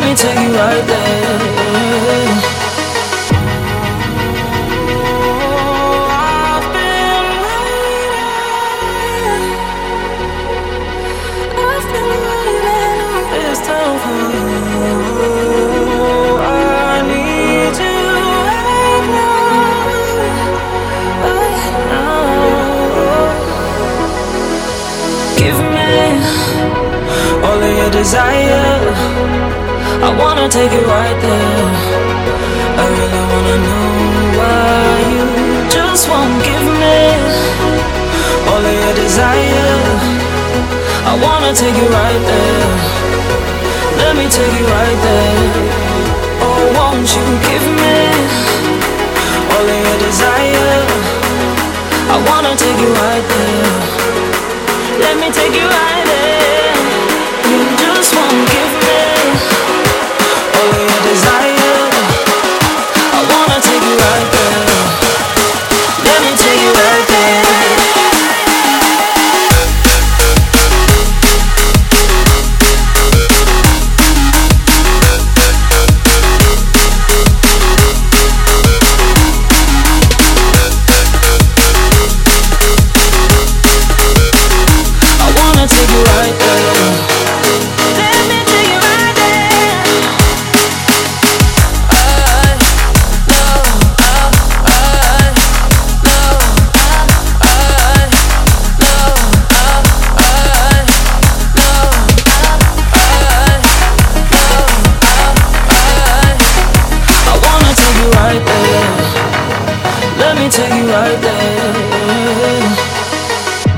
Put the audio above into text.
me take you right there. Desire, I wanna take it right there. I really wanna know why you just won't give me all of your desire. I wanna take you right there. Let me take you right there. Oh, won't you give me all of your desire? I wanna take you right there.